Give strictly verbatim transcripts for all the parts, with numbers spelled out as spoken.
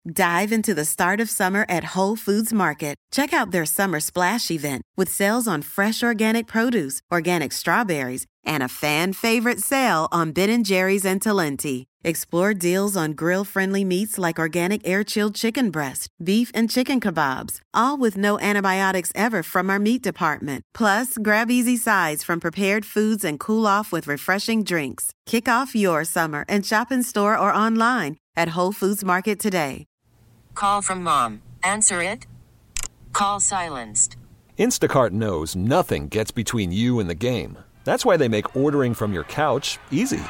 Dive into the start of summer at Whole Foods Market. Check out their Summer Splash event with sales on fresh organic produce, organic strawberries, and a fan-favorite sale on Ben and Jerry's and Talenti. Explore deals on grill-friendly meats like organic air-chilled chicken breast, beef and chicken kebabs, all with no antibiotics ever from our meat department. Plus, grab easy sides from prepared foods and cool off with refreshing drinks. Kick off your summer and shop in store or online at Whole Foods Market today. Call from mom. Answer it. Call silenced. Instacart knows nothing gets between you and the game. That's why they make ordering from your couch easy.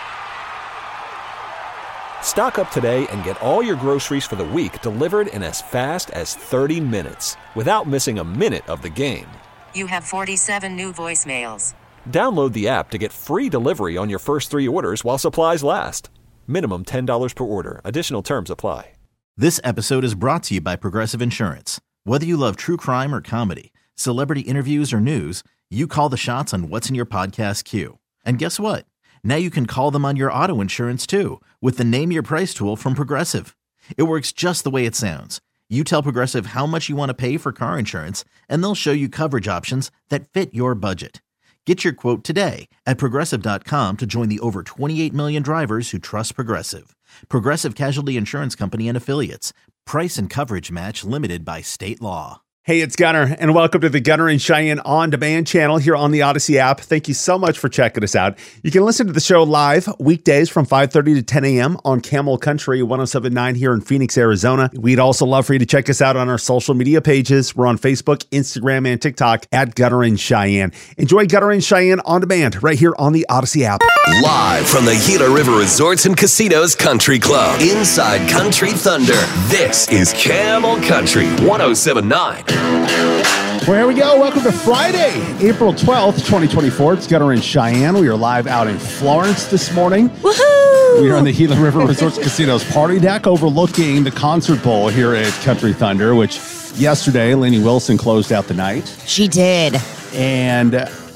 Stock up today and get all your groceries for the week delivered in as fast as thirty minutes without missing a minute of the game. You have forty-seven new voicemails. Download the app to get free delivery on your first three orders while supplies last. Minimum ten dollars per order. Additional terms apply. This episode is brought to you by Progressive Insurance. Whether you love true crime or comedy, celebrity interviews or news, you call the shots on what's in your podcast queue. And guess what? Now you can call them on your auto insurance too with the Name Your Price tool from Progressive. It works just the way it sounds. You tell Progressive how much you want to pay for car insurance, and they'll show you coverage options that fit your budget. Get your quote today at Progressive dot com to join the over twenty-eight million drivers who trust Progressive. Progressive Casualty Insurance Company and Affiliates. Price and coverage match limited by state law. Hey, it's Gunner, and welcome to the Gunner and Cheyenne On Demand channel here on the Odyssey app. Thank you so much for checking us out. You can listen to the show live weekdays from five thirty to ten a.m. on Camel Country one oh seven point nine here in Phoenix, Arizona. We'd also love for you to check us out on our social media pages. We're on Facebook, Instagram, and TikTok at Gunner and Cheyenne. Enjoy Gunner and Cheyenne On Demand right here on the Odyssey app. Live from the Gila River Resorts and Casinos Country Club, inside Country Thunder, this is Camel Country one oh seven point nine. Well, here we go. Welcome to Friday, April twelfth, twenty twenty-four. It's Gunner and Cheyenne. We are live out in Florence this morning. Woohoo! We are on the Gila River Resorts Casinos party deck overlooking the concert bowl here at Country Thunder, which yesterday, Lainey Wilson closed out the night. She did. And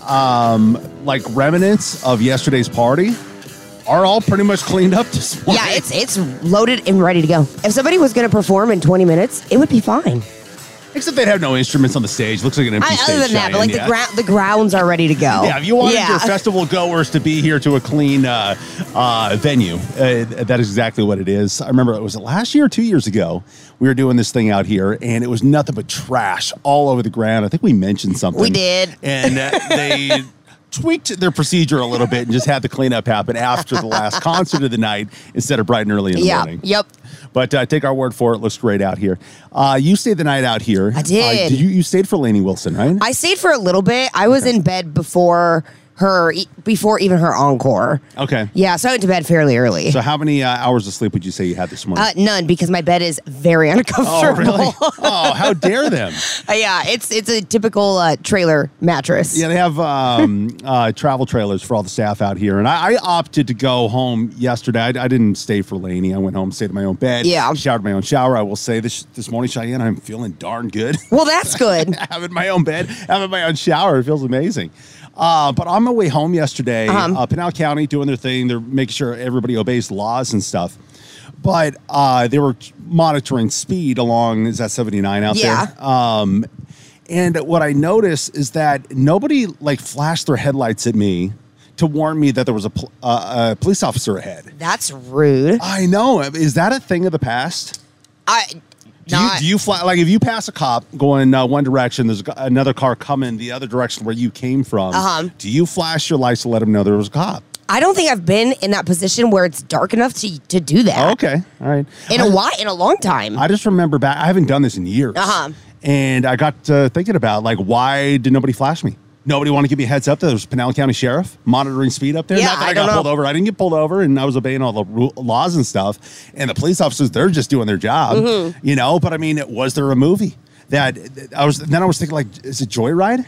um, like remnants of yesterday's party are all pretty much cleaned up this morning. Yeah, it's it's loaded and ready to go. If somebody was going to perform in twenty minutes, it would be fine. Except they'd have no instruments on the stage. Looks like an empty I, stage. Other than that, but like yeah. the, gra- the grounds are ready to go. Yeah, if you wanted yeah. your festival goers to be here to a clean uh, uh, venue, uh, that is exactly what it is. I remember, it was last year or two years ago, we were doing this thing out here, and it was nothing but trash all over the ground. I think we mentioned something. We did. And uh, they tweaked their procedure a little bit and just had the cleanup happen after the last concert of the night instead of bright and early in the yeah. morning. Yep. But uh, take our word for it. It looks great out here. Uh, you stayed the night out here. I did. Uh, did you, you stayed for Lainey Wilson, right? I stayed for a little bit. I was Okay. in bed before her, before even her encore. Okay. Yeah, so I went to bed fairly early. So how many uh, hours of sleep would you say you had this morning? Uh, none, because my bed is very oh, uncomfortable. really? Oh, how dare them? Uh, yeah, it's it's a typical uh, trailer mattress. Yeah, they have um, uh, travel trailers for all the staff out here. And I, I opted to go home yesterday. I, I didn't stay for Lainey. I went home, stayed in my own bed. Yeah. Showered in my own shower. I will say this this morning, Cheyenne, I'm feeling darn good. Well, that's good. Having my own bed, having my own shower. It feels amazing. Uh, but on my way home yesterday, Uh-huh. uh, Pinal County doing their thing. They're making sure everybody obeys laws and stuff. But uh, they were monitoring speed along, is that seventy-nine out Yeah. there? Um, and what I noticed is that nobody like flashed their headlights at me to warn me that there was a, pl- uh, a police officer ahead. That's rude. I know. Is that a thing of the past? I Do you, not. do you fly, like if you pass a cop going uh, one direction, there's another car coming the other direction where you came from. Uh-huh. Do you flash your lights to let them know there was a cop? I don't think I've been in that position where it's dark enough to to do that. Oh, okay, all right. In I, a while, in a long time. I just remember back. I haven't done this in years. Uh-huh. And I got uh, thinking about like, why did nobody flash me? Nobody want to give me a heads up that there was Pinal County Sheriff monitoring speed up there. Yeah, Not that I, I got don't pulled know. over. I didn't get pulled over, and I was obeying all the ru- laws and stuff. And the police officers, they're just doing their job, Mm-hmm. you know. But I mean, was there a movie that I was? Then I was thinking, like, is it Joyride?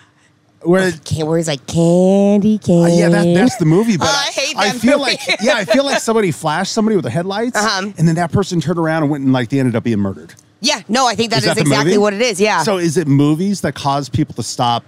Where Can- where he's like candy cane. Uh, yeah, that, that's the movie. But Oh, I hate that feel movie. like, yeah, I feel like somebody flashed somebody with the headlights, Uh-huh. and then that person turned around and went and like they ended up being murdered. Yeah, no, I think that Is is, that the exactly movie? what it is. Yeah. So is it movies that cause people to stop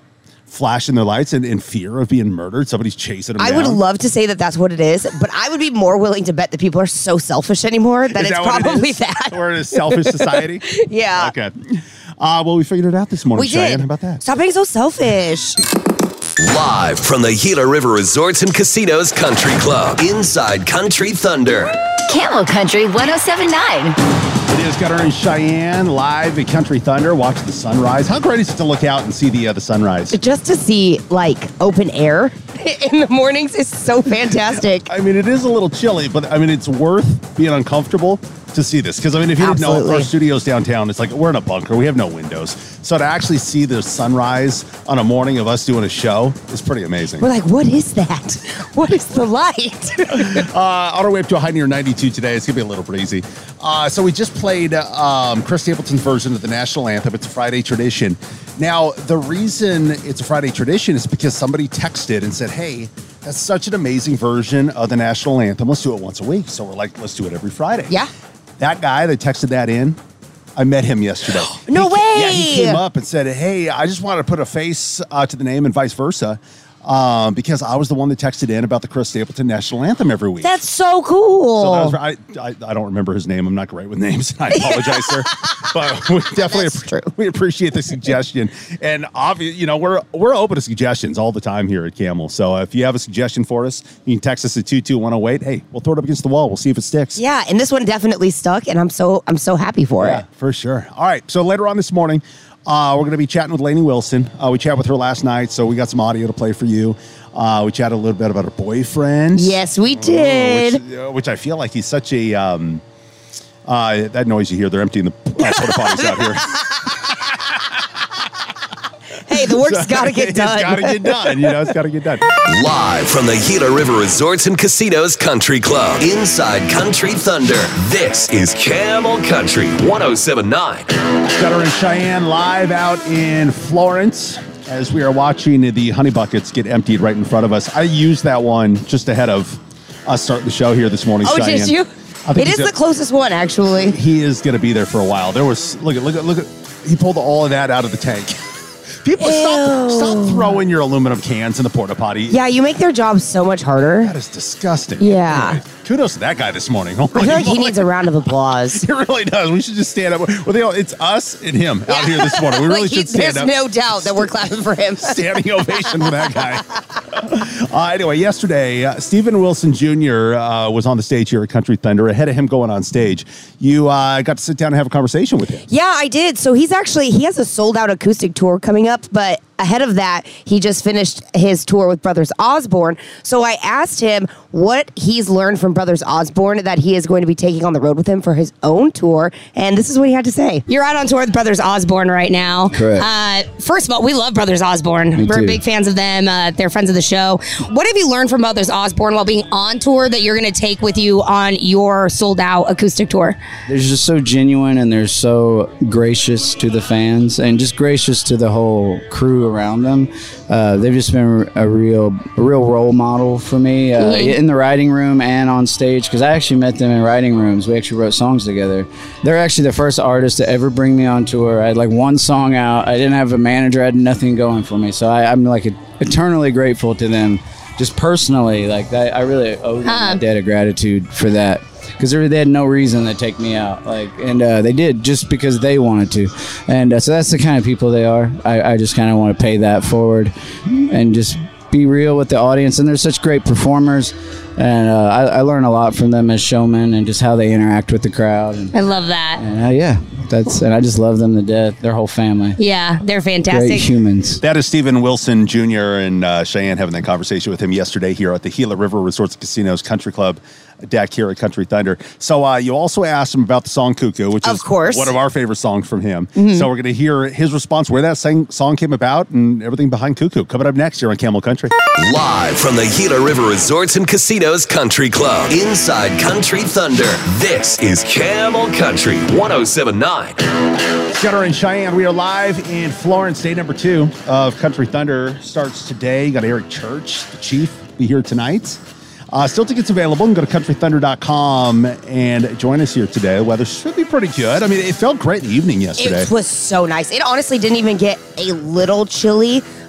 flashing their lights and in fear of being murdered. Somebody's chasing them I down. would love to say that that's what it is, but I would be more willing to bet that people are so selfish anymore that Is it's that what probably it is? that. We're in a selfish society? Yeah. Okay. Uh, well, we figured it out this morning, We Cheyenne. did. How about that? Stop being so selfish. Live from the Gila River Resorts and Casinos Country Club, inside Country Thunder. Camel Country one oh seven point nine. It is Gunner and Cheyenne live at Country Thunder. Watch the sunrise. How great is it to look out and see the uh, the sunrise? Just to see, like, open air in the mornings is so fantastic. I mean, it is a little chilly, but I mean, it's worth being uncomfortable to see this. Because I mean, if you didn't know, Absolutely. our studio's downtown, it's like we're in a bunker. We have no windows. So to actually see the sunrise on a morning of us doing a show is pretty amazing. We're like, what is that? What is the light? Uh, on our way up to a high near ninety-two today. It's going to be a little breezy. Uh, so we just played um, Chris Stapleton's version of the national anthem. It's a Friday tradition. Now, the reason it's a Friday tradition is because somebody texted and said, hey, that's such an amazing version of the national anthem. Let's do it once a week. So we're like, let's do it every Friday. Yeah. That guy that texted that in, I met him yesterday. No He- way! Yeah, he came up and said, hey, I just want to put a face uh, to the name and vice versa. Um, because I was the one that texted in about the Chris Stapleton national anthem every week. That's so cool. So that was, I, I I don't remember his name. I'm not great with names. I apologize, sir. But we definitely That's true. we appreciate the suggestion. And obviously, you know, we're we're open to suggestions all the time here at Camel. So uh, if you have a suggestion for us, you can text us at two two one oh eight. Hey, we'll throw it up against the wall. We'll see if it sticks. Yeah, and this one definitely stuck, and I'm so I'm so happy for Yeah, it. for sure. All right. So later on this morning, uh, we're going to be chatting with Lainey Wilson. Uh, we chatted with her last night, so we got some audio to play for you. Uh, we chatted a little bit about her boyfriend. Yes, we did. Which, uh, which I feel like he's such a... Um, uh, that noise you hear, they're emptying the uh, porta potties out here. Hey, the work's got to get done. It's got to get done. You know, it's got to get done. Live from the Gila River Resorts and Casinos Country Club, inside Country Thunder. This is Camel Country one oh seven point nine. Gunner and Cheyenne live out in Florence as we are watching the honey buckets get emptied right in front of us. I used that one just ahead of us starting the show here this morning, Oh, Cheyenne. did you? I think It is he's the a- closest one, actually. He is going to be there for a while. There was, look at, look at, look at, he pulled all of that out of the tank. People, stop, Ew. stop throwing your aluminum cans in the porta potty. Yeah, you make their job so much harder. That is disgusting. Yeah. Anyway, kudos to that guy this morning. I feel like he needs a round of applause. He really does. We should just stand up. Well, they all, it's us and him out here this morning. We really Like, he- should stand there's up. no doubt that we're clapping for him. Standing ovation for that guy. Uh, anyway, yesterday, uh, Stephen Wilson Junior Uh, was on the stage here at Country Thunder. Ahead of him going on stage, you uh, got to sit down and have a conversation with him. Yeah, I did. So he's actually, he has a sold out acoustic tour coming up, but ahead of that, he just finished his tour with Brothers Osborne. So I asked him what he's learned from Brothers Osborne that he is going to be taking on the road with him for his own tour. And this is what he had to say. You're out on tour with Brothers Osborne right now. Correct. Uh, first of all, we love Brothers Osborne. Me We're too. big fans of them. Uh, they're friends of the show. What have you learned from Brothers Osborne while being on tour that you're going to take with you on your sold out acoustic tour? They're just so genuine and they're so gracious to the fans and just gracious to the whole crew around them. Uh, they've just been a real, a real role model for me uh, Mhm. in the writing room and on stage because I actually met them in writing rooms. We actually wrote songs together. They're actually the first artist to ever bring me on tour. I had like one song out. I didn't have a manager. I had nothing going for me. So I, I'm like eternally grateful to them. Just personally, like that, I really owe them Huh. a debt of gratitude for that because they had no reason to take me out, like, and uh, they did just because they wanted to, and uh, so that's the kind of people they are. I, I just kind of want to pay that forward and just be real with the audience. And they're such great performers, and uh, I, I learn a lot from them as showmen and just how they interact with the crowd. And, I love that. and uh, yeah, that's and I just love them to death. Their whole family, Yeah, they're great fantastic. humans. That is Stephen Wilson Junior and uh, Cheyenne having that conversation with him yesterday here at the Gila River Resorts and Casinos Country Club deck here at Country Thunder. So uh, you also asked him about the song Cuckoo, which Of is course. one of our favorite songs from him. So we're going to hear his response, where that sing- song came about and everything behind Cuckoo. Coming up next here on Camel Country. Live from the Gila River Resorts and Casinos Country Club, inside Country Thunder. This is Camel Country one oh seven point nine. Gunner and Cheyenne, we are live in Florence. Day number two of Country Thunder starts today. You got Eric Church, the chief, be here tonight. Uh, still tickets available. You can go to country thunder dot com and join us here today. The weather should be pretty good. I mean, it felt great in the evening yesterday. It was so nice. It honestly didn't even get a little chilly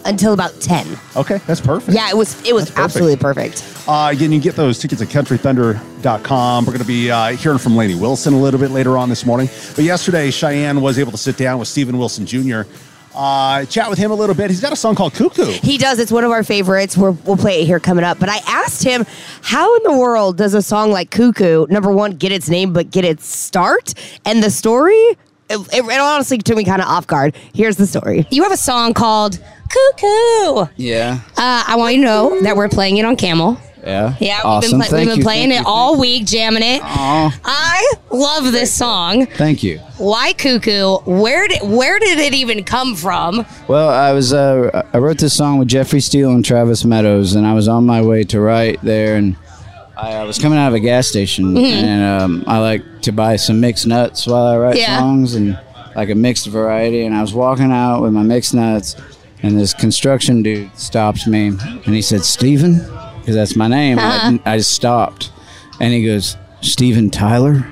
until about ten. Okay, that's perfect. Yeah, it was it was perfect. absolutely perfect. Uh, again, you can get those tickets at country thunder dot com. We're going to be uh, hearing from Lainey Wilson a little bit later on this morning. But yesterday, Cheyenne was able to sit down with Steven Wilson Junior, uh, chat with him a little bit. He's got a song called Cuckoo. He does. It's one of our favorites. We're, we'll play it here coming up. But I asked him, how in the world does a song like Cuckoo, number one, get its name, but get its start? And the story, it, it, it honestly took me kind of off guard. Here's the story. You have a song called Cuckoo. Yeah. Uh, I want you to know that we're playing it on Camel. Yeah. Yeah, Awesome. we've been, pla- we've been you, playing it you, all week, jamming it. Aw. I love this song. Thank you. Why Cuckoo? Where did where did it even come from? Well, I was uh, I wrote this song with Jeffrey Steele and Travis Meadows, and I was on my way to write there, and I, I was coming out of a gas station, Mhm. and um, I like to buy some mixed nuts while I write Yeah. songs, and like a mixed variety. And I was walking out with my mixed nuts, and this construction dude stopped me, and he said, "Steven," because that's my name. Uh-huh. I, I just stopped, and he goes, "Steven Tyler."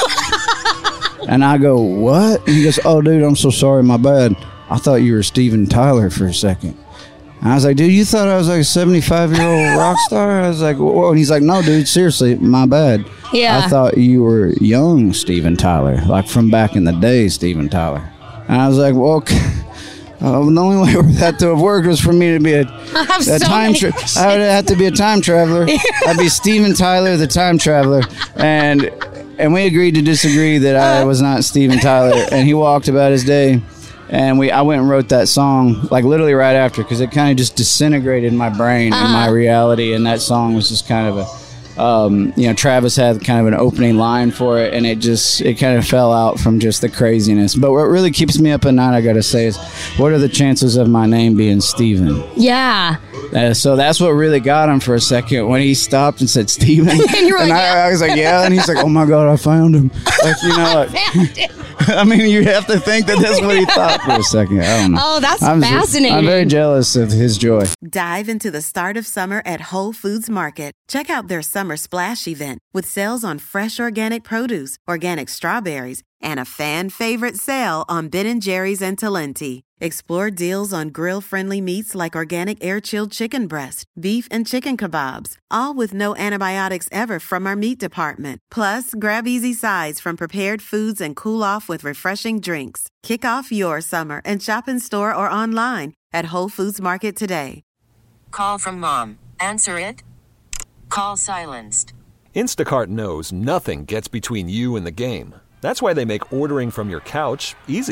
And I go, "What?" And he goes, "Oh, dude, I'm so sorry, my bad. I thought you were Steven Tyler for a second." And I was like, "Dude, you thought I was like a seventy-five-year-old rock star?" I was like, "Whoa." And he's like, "No, dude, seriously, my bad. Yeah. I thought you were young Steven Tyler, like from back in the day, Steven Tyler." And I was like, "Well, okay." Uh, the only way for that to have worked was for me to be a, I have a so time many tra- questions. I would have to be a time traveler. I'd be Steven Tyler, the time traveler, and and we agreed to disagree that I was not Steven Tyler. And he walked about his day, and we I went and wrote that song like literally right after, because it kind of just disintegrated my brain and my reality. And that song was just kind of a. Um, you know, Travis had kind of an opening line for it, and it just, it kind of fell out from just the craziness. But what really keeps me up at night, I gotta say, is what are the chances of my name being Steven? Yeah. Uh, so that's what really got him for a second when he stopped and said Steven. And you were like, I, yeah. I was like, yeah. And he's like, "Oh my God, I found him." Like, you know, like, I mean, you have to think that that's what he thought for a second. I don't know. Oh, that's I'm just- fascinating. I'm very jealous of his joy. Dive into the start of summer at Whole Foods Market. Check out their Summer Splash event with sales on fresh organic produce, organic strawberries, and a fan favorite sale on Ben and Jerry's and Talenti. Explore deals on grill-friendly meats like organic air-chilled chicken breast, beef and chicken kebabs, all with no antibiotics ever from our meat department. Plus, grab easy sides from prepared foods and cool off with refreshing drinks. Kick off your summer and shop in store or online at Whole Foods Market today. Call from mom. Answer it. Call silenced. Instacart knows nothing gets between you and the game. That's why they make ordering from your couch easy.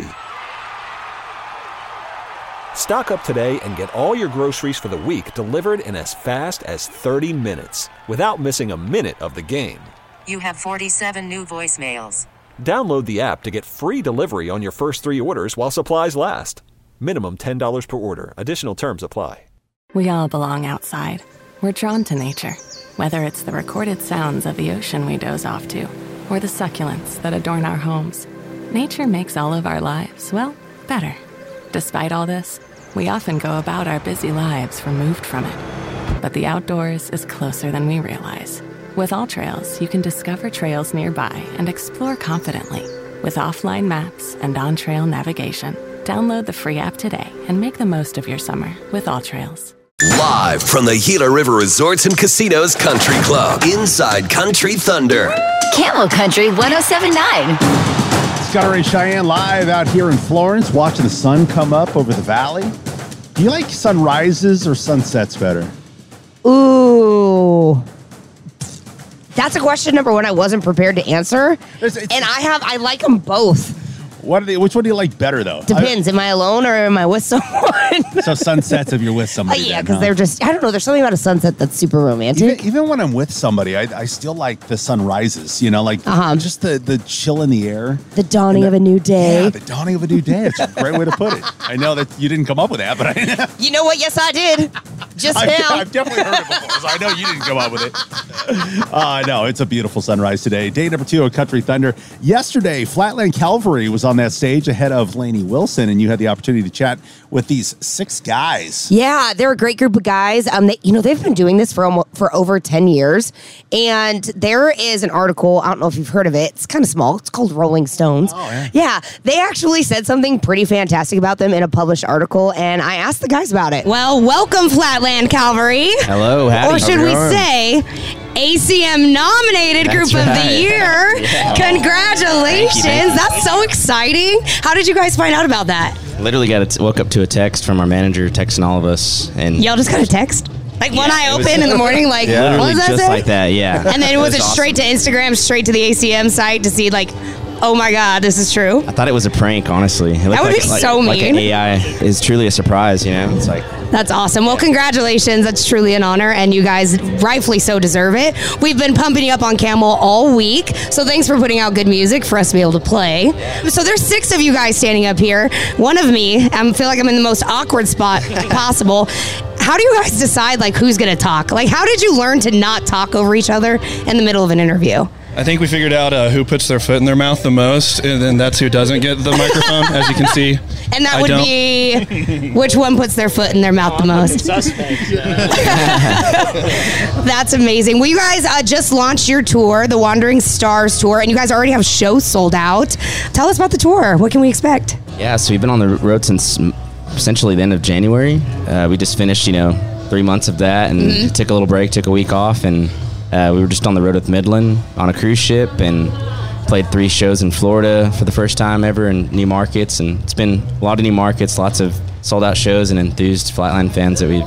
Stock up today and get all your groceries for the week delivered in as fast as thirty minutes without missing a minute of the game. You have forty-seven new voicemails. Download the app to get free delivery on your first three orders while supplies last. Minimum ten dollars per order. Additional terms apply. We all belong outside. We're drawn to nature, whether it's the recorded sounds of the ocean we doze off to, or the succulents that adorn our homes. Nature makes all of our lives, well, better. Despite all this, we often go about our busy lives removed from it. But the outdoors is closer than we realize. With AllTrails, you can discover trails nearby and explore confidently. With offline maps and on-trail navigation, download the free app today and make the most of your summer with AllTrails. Live from the Gila River Resorts and Casinos Country Club, inside Country Thunder. Camel Country one oh seven point nine. Scott and Cheyenne live out here in Florence, watching the sun come up over the valley. Do you like sunrises or sunsets better? Ooh. That's a question, number one, I wasn't prepared to answer. It's- it's- and I have, I like them both. What are they? Which one do you like better, though? Depends. Am I alone or am I with someone? I, so sunsets if you're with Uh, somebody. yeah, then, because huh? they're just, I don't know, there's something about a sunset that's super romantic. Even, even when I'm with somebody, I, I still like the sunrises, you know, like Uh-huh. just the, the chill in the air. The dawning of a new day. Yeah, the dawning of a new day. It's a great way to put it. I know that you didn't come up with that, but I You know what? Yes, I did. Just I've, now. I've definitely heard it before, so I know you didn't come up with it. Uh, no, it's a beautiful sunrise today. Day number two of Country Thunder. Yesterday, Flatland Calvary was on that stage ahead of Lainey Wilson, and you had the opportunity to chat with these six guys. Yeah, they're a great group of guys. Um, they, you know, they've been doing this for almost, for over ten years, and there is an article. I don't know if you've heard of it. It's kind of small. It's called Rolling Stones. Oh, yeah. Yeah, they actually said something pretty fantastic about them in a published article, and I asked the guys about it. Well, welcome, Flatland Calvary. Hello, howdy. Or should we say, A C M nominated That's Group of right. the Year. Yeah. Congratulations. Thank you, thank you. That's so exciting. How did you guys find out about that? Literally got a t- woke up to a text from our manager texting all of us, and Y'all just got a text? Like one Yeah, eye it was- open in the morning, like, literally what does that just say? like that, yeah. And then was it was straight to Instagram, straight to the A C M site to see, like, oh my God, this is true? I thought it was a prank, honestly. It looked That would like, be like, so like an mean. A I is truly a surprise, you know? It's like, That's awesome. Well, congratulations. That's truly an honor, and you guys rightfully so deserve it. We've been pumping you up on Camel all week, so thanks for putting out good music for us to be able to play. So there's six of you guys standing up here. One of me, I feel like I'm in the most awkward spot possible. How do you guys decide, like, who's going to talk? Like, how did you learn to not talk over each other in the middle of an interview? I think we figured out uh, who puts their foot in their mouth the most, and then that's who doesn't get the microphone, as you can see. And that I would don't. be which one puts their foot in their mouth the most? That's amazing. Well, you guys uh, just launched your tour, the Wandering Stars Tour, and you guys already have shows sold out. Tell us about the tour. What can we expect? yeah, so we've been on the road since mm, essentially the end of January. Uh, we just finished, you know, three months of that and Mhm. took a little break, took a week off, and uh, we were just on the road with Midland on a cruise ship and played three shows in Florida for the first time ever in new markets. And it's been a lot of new markets, lots of sold out shows and enthused Flatland fans that we've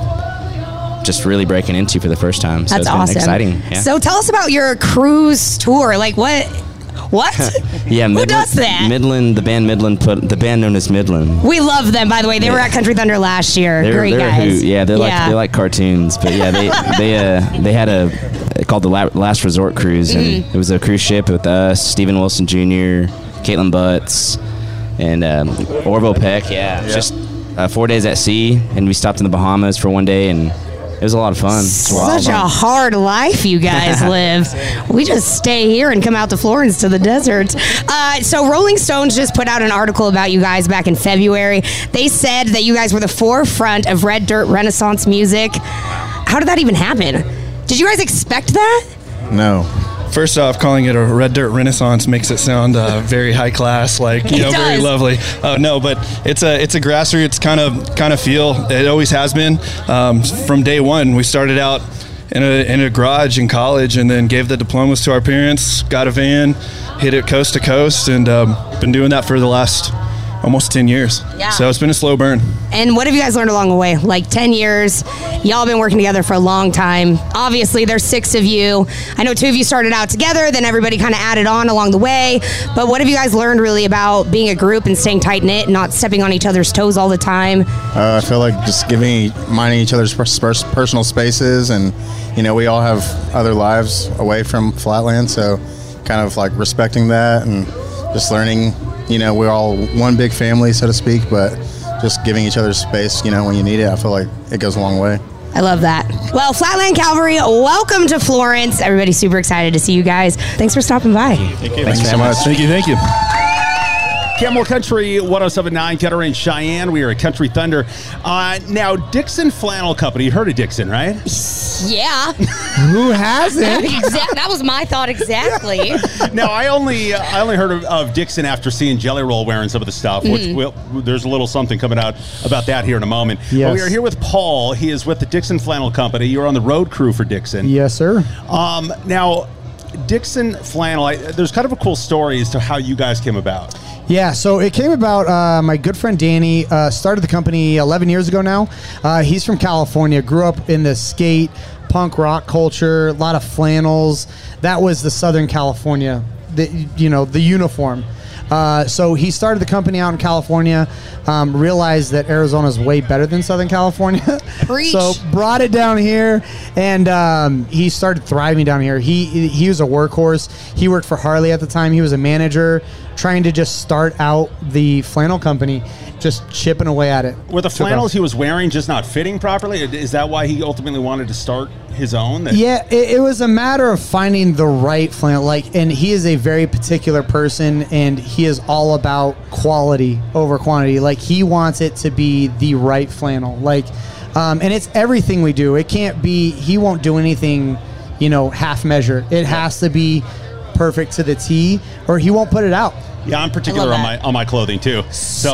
just really breaking into for the first time. So That's it's been awesome. exciting. Yeah. So tell us about your cruise tour. Like what? What? yeah, Who Midland, does that? Midland, the band Midland put the band known as Midland. We love them, by the way. They were at Country Thunder last year. They're, Great they're a guys. hoot. Yeah, they're like they like cartoons, but yeah, they they uh they had a called the La- Last Resort Cruise, and Mhm. it was a cruise ship with us, Stephen Wilson Junior, Caitlin Butts, and um, Orville Peck. Yeah, just uh, four days at sea, and we stopped in the Bahamas for one day, and it was a lot of fun. Such a hard life you guys live. We just stay here and come out to Florence to the desert. Uh, so Rolling Stones just put out an article about you guys back in February. They said that you guys were the forefront of Red Dirt Renaissance music. How did that even happen? Did you guys expect that? No. First off, calling it a Red Dirt Renaissance makes it sound uh, very high class, like you It know, very does. lovely. Uh, no, but it's a it's a grassroots kind of kind of feel. It always has been um, from day one. We started out in a in a garage in college, and then gave the diplomas to our parents. Got a van, hit it coast to coast, and um, been doing that for the last almost ten years. Yeah. So it's been a slow burn. And what have you guys learned along the way? Like ten years, y'all been working together for a long time. Obviously, there's six of you. I know two of you started out together, then everybody kind of added on along the way. But what have you guys learned really about being a group and staying tight-knit and not stepping on each other's toes all the time? Uh, I feel like just giving, minding each other's pers- pers- personal spaces, and you know, we all have other lives away from Flatland, so kind of like respecting that and just learning. You know, we're all one big family, so to speak, but just giving each other space, you know, when you need it, I feel like it goes a long way. I love that. Well, Flatland Calvary, welcome to Florence. Everybody's super excited to see you guys. Thanks for stopping by. Thank you. Thank you so much. Thank you. Thank you. Camel Country one oh seven point nine, Kettering and Cheyenne. We are at Country Thunder. Uh, now, Dixon Flannel Company. You heard of Dixon, right? Yeah. Who hasn't? Exact- that was my thought exactly. Now, I only uh, I only heard of, of Dixon after seeing Jelly Roll wearing some of the stuff, which Mhm. will, there's a little something coming out about that here in a moment. Yes. But we are here with Paul. He is with the Dixon Flannel Company. You're on the road crew for Dixon. Yes, sir. Um, now, Dixon Flannel, I, there's kind of a cool story as to how you guys came about. Yeah, so it came about, uh, my good friend Danny uh, started the company eleven years ago now. Uh, he's from California, grew up in the skate, punk rock culture, a lot of flannels. That was the Southern California, the, you know, the uniform. Uh, so he started the company out in California, um, realized that Arizona's way better than Southern California. Preach. So brought it down here, and um, he started thriving down here. He he was a workhorse. He worked for Harley at the time. He was a manager. trying to just start out the flannel company, just chipping away at it. Were the flannels he was wearing just not fitting properly? Is that why he ultimately wanted to start his own? That- yeah, it, it was a matter of finding the right flannel. Like, and he is a very particular person, and he is all about quality over quantity. Like, he wants it to be the right flannel. Like, um, and it's everything we do. It can't be. He won't do anything, you know, half measure. It has to be perfect to the T, or he won't put it out. Yeah, I'm particular on my on my clothing too. So, So-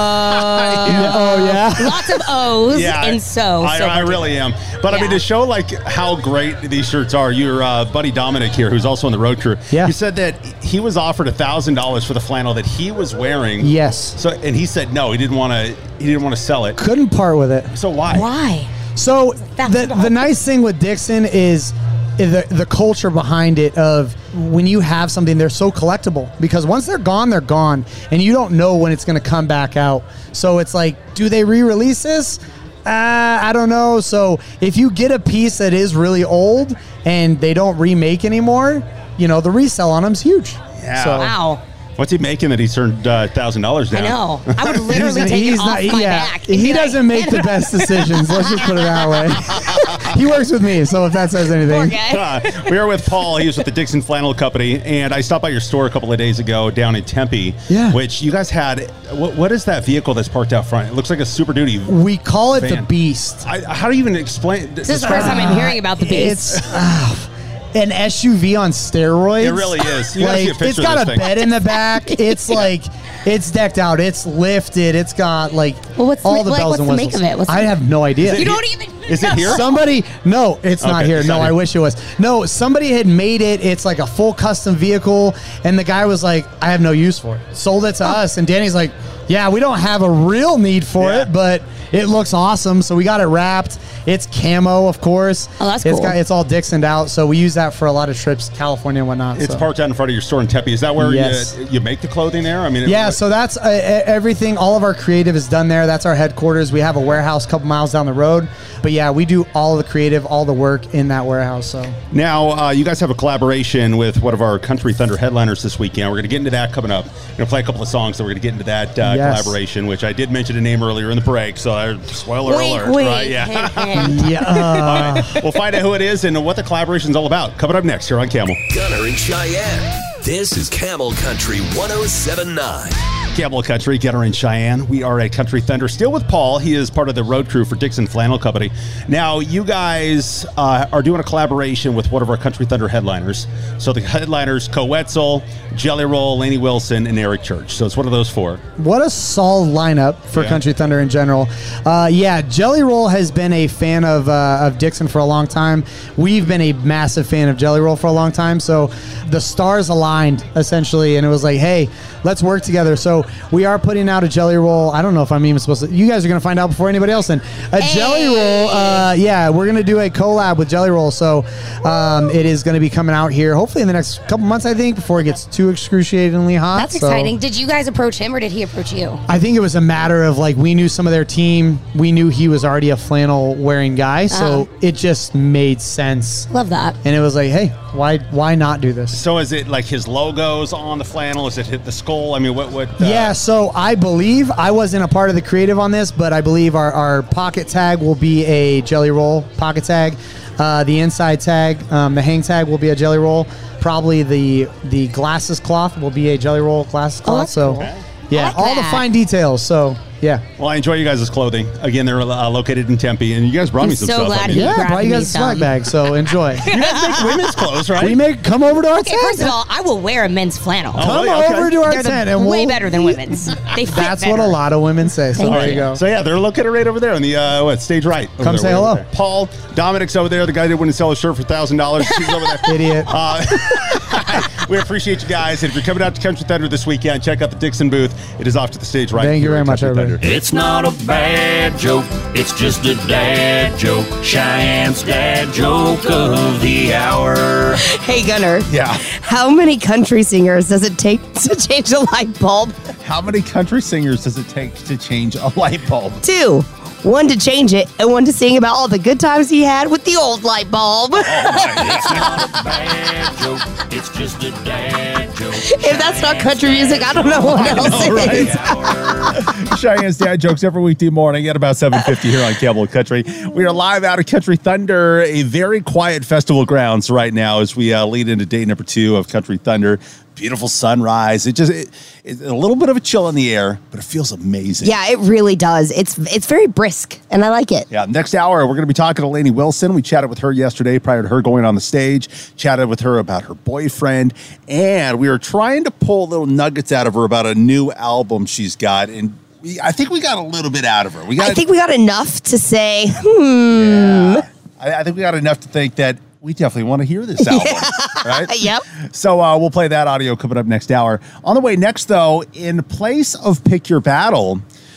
yeah. oh yeah, Lots of O's Yeah, and so. I, so I really am. But I mean, Yeah. to show like how great these shirts are, your uh, buddy Dominic here, who's also on the road crew, Yeah. he said that he was offered a thousand dollars for the flannel that he was wearing. Yes. So, and he said no, he didn't want to. He didn't want to sell it. Couldn't part with it. So why? Why? So the the nice thing with Dixon is the the culture behind it of when you have something, they're so collectible because once they're gone, they're gone, and you don't know when it's going to come back out. So it's like, do they re-release this? Uh, I don't know. So if you get a piece that is really old and they don't remake anymore, you know, the resell on them is huge. Yeah. So, Wow. What's he making that he's turned uh, thousand dollars I down? know. I would literally He's- take he's it off not- my yeah, back. and be He like, doesn't make the best decisions. Let's just put it that way. He works with me, so if that says anything. Uh, we are with Paul. He was with the Dixon Flannel Company, and I stopped by your store a couple of days ago down in Tempe. Yeah. Which you guys had. What, what is that vehicle that's parked out front? It looks like a Super Duty. We call it the Van. Beast. I, how do you even explain? This is the first time I'm hearing about the Beast. It's uh, an S U V on steroids. It really is. You gotta see a Like, picture it's of got this a thing. bed in the back. It's like it's decked out. It's lifted. It's got like Well, what's the all ma- the like, bells what's and the make whistles. of it? What's I the- have no idea. Is it You he- don't even. Is it here? Somebody, no, it's not Okay, here. it's No, not I here. wish it was. No, somebody had made it. It's like a full custom vehicle, and the guy was like, "I have no use for it." Sold it to us, and Danny's like, "Yeah, we don't have a real need for Yeah. it, but it looks awesome." So we got it wrapped. It's camo, of course. Oh, that's It's cool. got it's all Dixoned out, so we use that for a lot of trips, California and whatnot. It's so. parked out in front of your store in Tempe. Is that where Yes. you, you make the clothing there? I mean, Yeah, it, so that's uh, e- everything. All of our creative is done there. That's our headquarters. We have a warehouse a couple miles down the road. But yeah, we do all the creative, all the work in that warehouse. So Now, uh, you guys have a collaboration with one of our Country Thunder headliners this weekend. We're going to get into that coming up. We're going to play a couple of songs, so we're going to get into that uh, Yes. collaboration, which I did mention a name earlier in the break. So, uh, spoiler Wink, alert, wink, right? Yeah. hint, hint. yeah, All right. We'll find out who it is and what the collaboration's all about. Coming up next here on Camel. Gunner and Cheyenne. This is Camel Country one oh seven point nine. Camel Country, Gunner and Cheyenne. We are at Country Thunder, still with Paul. He is part of the road crew for Dixon Flannel Company. Now, you guys uh, are doing a collaboration with one of our Country Thunder headliners. So the headliners, Coetzel, Jelly Roll, Lainey Wilson, and Eric Church. So it's one of those four. what a solid lineup for Yeah. Country Thunder in general. Uh, yeah, Jelly Roll has been a fan of uh, of Dixon for a long time. We've been a massive fan of Jelly Roll for a long time. So the stars aligned essentially, and it was like, hey, let's work together. So we are putting out a Jelly Roll. I don't know if I'm even supposed to. You guys are going to find out before anybody else. And a Hey. Jelly Roll. Uh, yeah, we're going to do a collab with Jelly Roll. So um, it is going to be coming out here hopefully in the next couple months, I think, before it gets too excruciatingly hot. That's So- exciting. Did you guys approach him or did he approach you? I think it was a matter of like we knew some of their team. We knew he was already a flannel wearing guy, so Uh-huh. it just made sense. Love that. And it was like, hey, why why not do this? So is it like his logos on the flannel? Is it hit the skull? I mean, what? what? Uh, Yeah, so I believe I wasn't a part of the creative on this, but I believe our, our pocket tag will be a Jelly Roll pocket tag. Uh, the inside tag, um, the hang tag will be a Jelly Roll. Probably the the glasses cloth will be a Jelly Roll glasses Oh, cloth. that's so cool. yeah, I like all the that. fine details. So yeah. Well, I enjoy you guys' clothing. Again, they're uh, located in Tempe, and you guys brought I'm me some so stuff. glad I mean, he Yeah, grabbed brought you me guys a swag some. bag, so enjoy. you guys make women's clothes, right? We make come over to our Okay, tent. first of all, I will wear a men's flannel. Oh, Come really? Okay. over to our They're the tent and way we'll, better than women's. They fit That's better. what a lot of women say. So Thank there you you. go. So yeah, they're located right over there on the uh, what stage right. over Come there, say way over hello. there. Paul Dominic's over there. The guy that wouldn't sell a shirt for thousand dollars. He's over there. Idiot. Uh, we appreciate you guys. And if you're coming out to Country Thunder this weekend, check out the Dixon booth. It is off to the stage right. Thank you here very at much, Country everybody. Thunder. It's not a bad joke, it's just a dad joke. Cheyenne's dad joke of the hour. Hey, Gunner. Yeah. How many country singers does it take to change a light bulb? How many country singers does it take to change a light bulb? Two. one to change it, and one to sing about all the good times he had with the old light bulb. It's not a bad joke. It's just a dad joke. If that's not country music, I don't know what else know, it right? is. Cheyenne's Dad Jokes every weekday morning at about seven fifty here on Camel Country. We are live out of Country Thunder, a very quiet festival grounds right now as we uh, lead into day number two of Country Thunder. Beautiful sunrise. It just it, it's a little bit of a chill in the air, but it feels amazing. Yeah, it really does. It's it's very brisk, and I like it. Yeah, next hour, we're going to be talking to Lainey Wilson. We chatted with her yesterday prior to her going on the stage, chatted with her about her boyfriend, and we were trying to pull little nuggets out of her about a new album she's got, and we, I think we got a little bit out of her. We got, I think we got enough to say, hmm. Yeah, I, I think we got enough to think that we definitely want to hear this album, right? Yep. So uh, we'll play that audio coming up next hour. On the way next, though, in place of Pick Your Battle,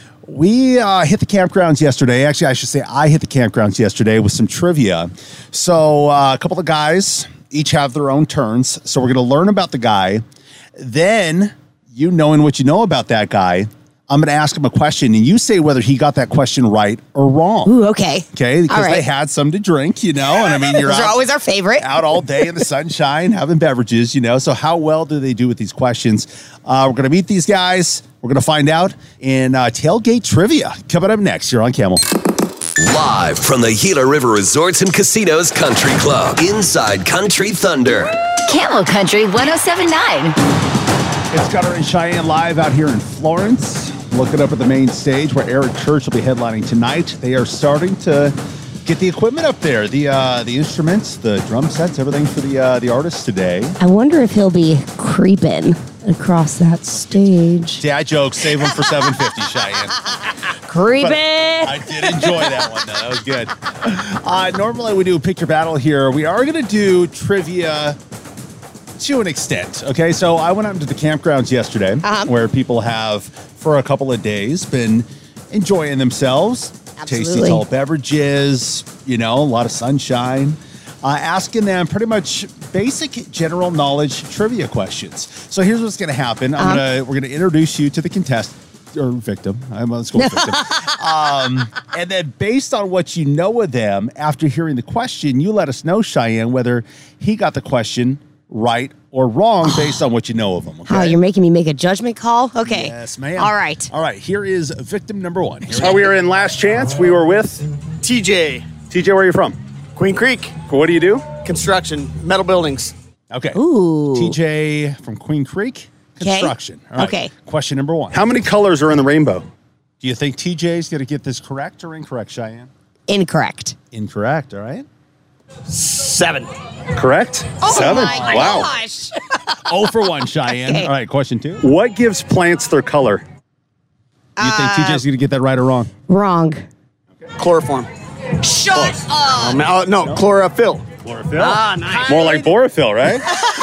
we uh, hit the campgrounds yesterday. Actually, I should say I hit the campgrounds yesterday with some trivia. So uh, a couple of guys each have their own turns. So we're going to learn about the guy. Then, you knowing what you know about that guy, I'm going to ask him a question, and you say whether he got that question right or wrong. Ooh, okay. Okay, because All right. they had some to drink, you know, and I mean, you're Those out, are always our favorite. out all day in the sunshine having beverages, you know. So how well do they do with these questions? Uh, we're going to meet these guys. We're going to find out in uh, Tailgate Trivia. Coming up next, you're on Camel. Live from the Gila River Resorts and Casinos Country Club, inside Country Thunder. Camel Country one oh seven point nine. It's Gunner and Cheyenne live out here in Florence. Looking up at the main stage where Eric Church will be headlining tonight. They are starting to get the equipment up there, the uh, the instruments, the drum sets, everything for the uh, the artists today. I wonder if he'll be creeping across that stage. Dad jokes, save them for seven fifty, Cheyenne. Creeping. I did enjoy that one, though. That was good. Uh, normally we do Pick Your Battle here. We are going to do trivia to an extent. Okay, so I went out into the campgrounds yesterday Uh-huh. where people have, for a couple of days, been enjoying themselves. Tasty Absolutely. tall beverages, you know, a lot of sunshine. Uh, asking them pretty much basic general knowledge trivia questions. So here's what's going to happen. I'm Uh-huh. gonna we're going to introduce you to the contestant or victim. I'm let's go with victim. Um, and then based on what you know of them, after hearing the question, you let us know, Cheyenne, whether he got the question right or wrong based on what you know of him. Okay? Oh, you're making me make a judgment call? Okay. Yes, ma'am. All right. All right. Here is victim number one. Here So we were in Last Chance. We were with T J. T J, where are you from? Queen Creek. What do you do? Construction, metal buildings. Okay. Ooh. T J from Queen Creek. Okay. Construction. All right. Okay. Question number one. How many colors are in the rainbow? Do you think T J's going to get this correct or incorrect, Cheyenne? Incorrect. Incorrect. All right. Seven. Correct. Oh Seven. my Wow. gosh. Oh for one, Cheyenne. Okay. All right. Question two. What gives plants their color? Do you think T J's going to get that right or wrong? Wrong. Chloroform. Shut up. Um, uh, no, chlorophyll. Chlorophyll. Ah, nice. More like borophyll, right?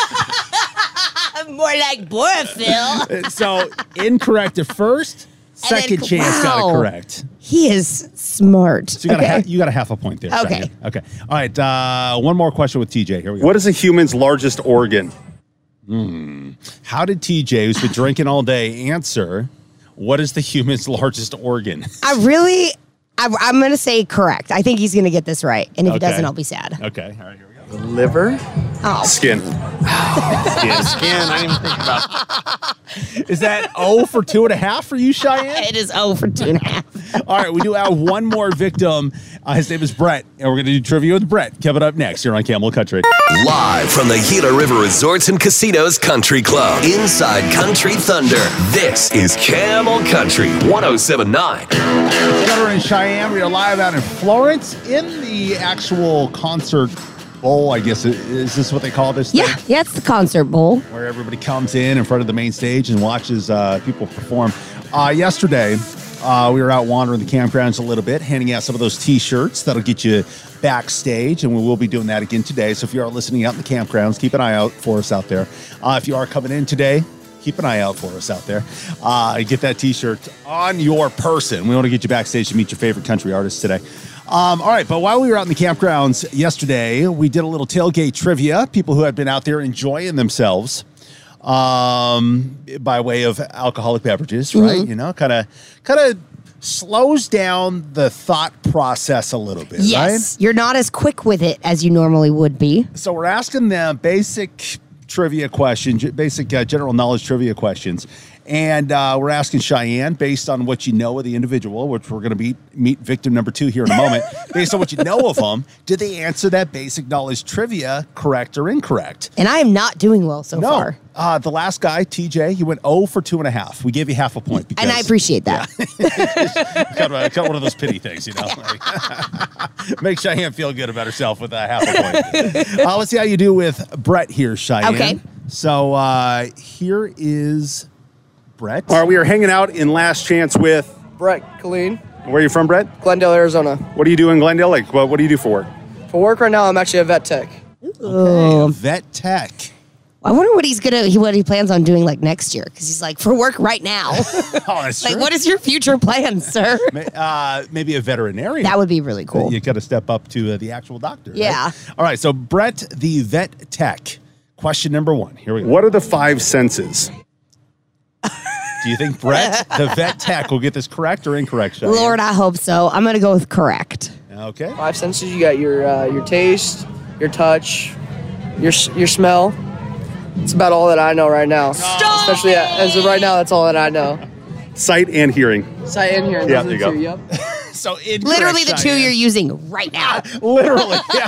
More like Borophyll. So incorrect at first. And then- Second chance got wow. it correct. He is smart. So you got, okay. a, ha- you got a half a point there. Okay. Cheyenne. Okay. All right. Uh, one more question with T J. Here we go. What is a human's largest organ? How did T J, who's been drinking all day, answer? What is the human's largest organ? I really, I, I'm going to say correct. I think he's going to get this right. And if he Okay. doesn't, I'll be sad. Okay. All right. Here we go. The liver? Oh. Skin. Skin. Skin. I didn't even think about it. Is that O for two and a half for you, Cheyenne? It is O for two and a half. All right. We do have one more victim. Uh, his name is Brett, and we're going to do trivia with Brett. Coming up next here on Camel Country. Live from the Gila River Resorts and Casinos Country Club, inside Country Thunder. This is Camel Country one oh seven point nine. Gunner and Cheyenne, we are live out in Florence in the actual concert bowl, I guess. Is this what they call this thing? Yeah, yeah, it's the concert bowl. Where everybody comes in in front of the main stage and watches uh, people perform. Uh, yesterday, uh, we were out wandering the campgrounds a little bit, handing out some of those T-shirts that'll get you backstage, and we will be doing that again today. So if you are listening out in the campgrounds, keep an eye out for us out there. Uh, if you are coming in today, keep an eye out for us out there. Uh, get that T-shirt on your person. We want to get you backstage to meet your favorite country artists today. Um, all right, but while we were out in the campgrounds yesterday, we did a little tailgate trivia. People who had been out there enjoying themselves um, by way of alcoholic beverages, right? Mm-hmm. You know, kind of, kind of slows down the thought process a little bit, Yes, right? you're not as quick with it as you normally would be. So we're asking them basic trivia questions, basic uh, general knowledge trivia questions. And uh, we're asking Cheyenne, based on what you know of the individual, which we're going to meet, meet victim number two here in a moment, based on what you know of them, did they answer that basic knowledge trivia correct or incorrect? And I am not doing well so no. far. Uh, the last guy, T J, he went zero for two and a half. We gave you half a point. Because, And I appreciate that. got, got one of those pity things, you know. Like, make Cheyenne feel good about herself with a half a point. Uh, let's see how you do with Brett here, Cheyenne. Okay. So uh, here is Brett. All right, we are hanging out in Last Chance with Brett Colleen. Where are you from, Brett? Glendale, Arizona. What do you do in Glendale? Like, what, what do you do for work? For work right now, I'm actually a vet tech. Okay, vet tech. I wonder what he's gonna, he- what he plans on doing like next year, because he's like for work right now. Oh, that's Like, true. what is your future plan, sir? May- Uh, maybe a veterinarian. That would be really cool. You got to step up to uh, the actual doctor. right? Yeah. All right. So Brett, the vet tech. Question number one. Here we go. What are the five senses? Do you think Brett, the vet tech, will get this correct or incorrect, Cheyenne? Lord, I hope so. I'm gonna go with correct. Okay. Five senses. You got your uh, your taste, your touch, your s- your smell. It's about all that I know right now. Especially uh, as of right now, that's all that I know. Sight and hearing. Sight and hearing. Yeah, those there are you the go. two, Yep. So incorrect, Literally the two Cheyenne. you're using right now. Literally. Yeah.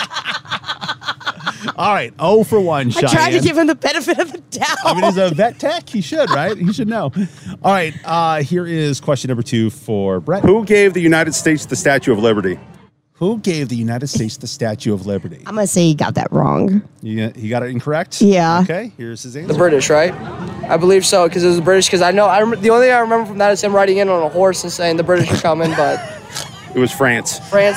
All right. Oh for one, I Cheyenne. tried to give him the benefit of the doubt. I mean, he's a vet tech. He should, right? He should know. All right. Uh, here is question number two for Brett. Who gave the United States the Statue of Liberty? Who gave the United States the Statue of Liberty? I'm gonna say he got that wrong. You, he got it incorrect? Yeah. Okay. Here's his answer. The British, right? I believe so, because it was the British. Because I know I rem- the only thing I remember from that is him riding in on a horse and saying the British are coming, but It was France. France.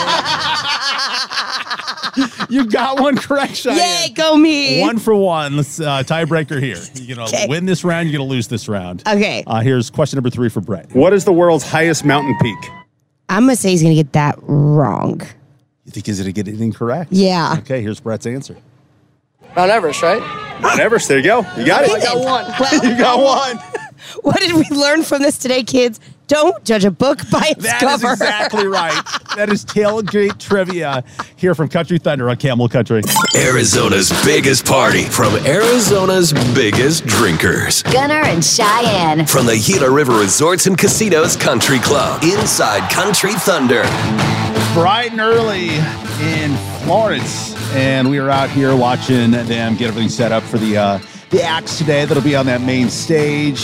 You got one correct, Cheyenne. Yay, go me. One for one. Let's uh, tiebreaker here. You're gonna Okay. win this round. You're gonna lose this round. Okay. Uh, here's question number three for Brett. What is the world's highest mountain peak? I'm gonna say he's gonna get that wrong. You think he's gonna get it incorrect? Yeah. Okay. Here's Brett's answer. Mount Everest, right? Mount Everest. There you go. You got Okay, it. then. Well, You got one. what did we learn from this today, kids? Don't judge a book by its That cover. is exactly right. That is tailgate trivia here from Country Thunder on Camel Country. Arizona's biggest party from Arizona's biggest drinkers. Gunner and Cheyenne. From the Gila River Resorts and Casinos Country Club. Inside Country Thunder. Bright and early in Florence, and we are out here watching them get everything set up for the uh, the acts today that'll be on that main stage.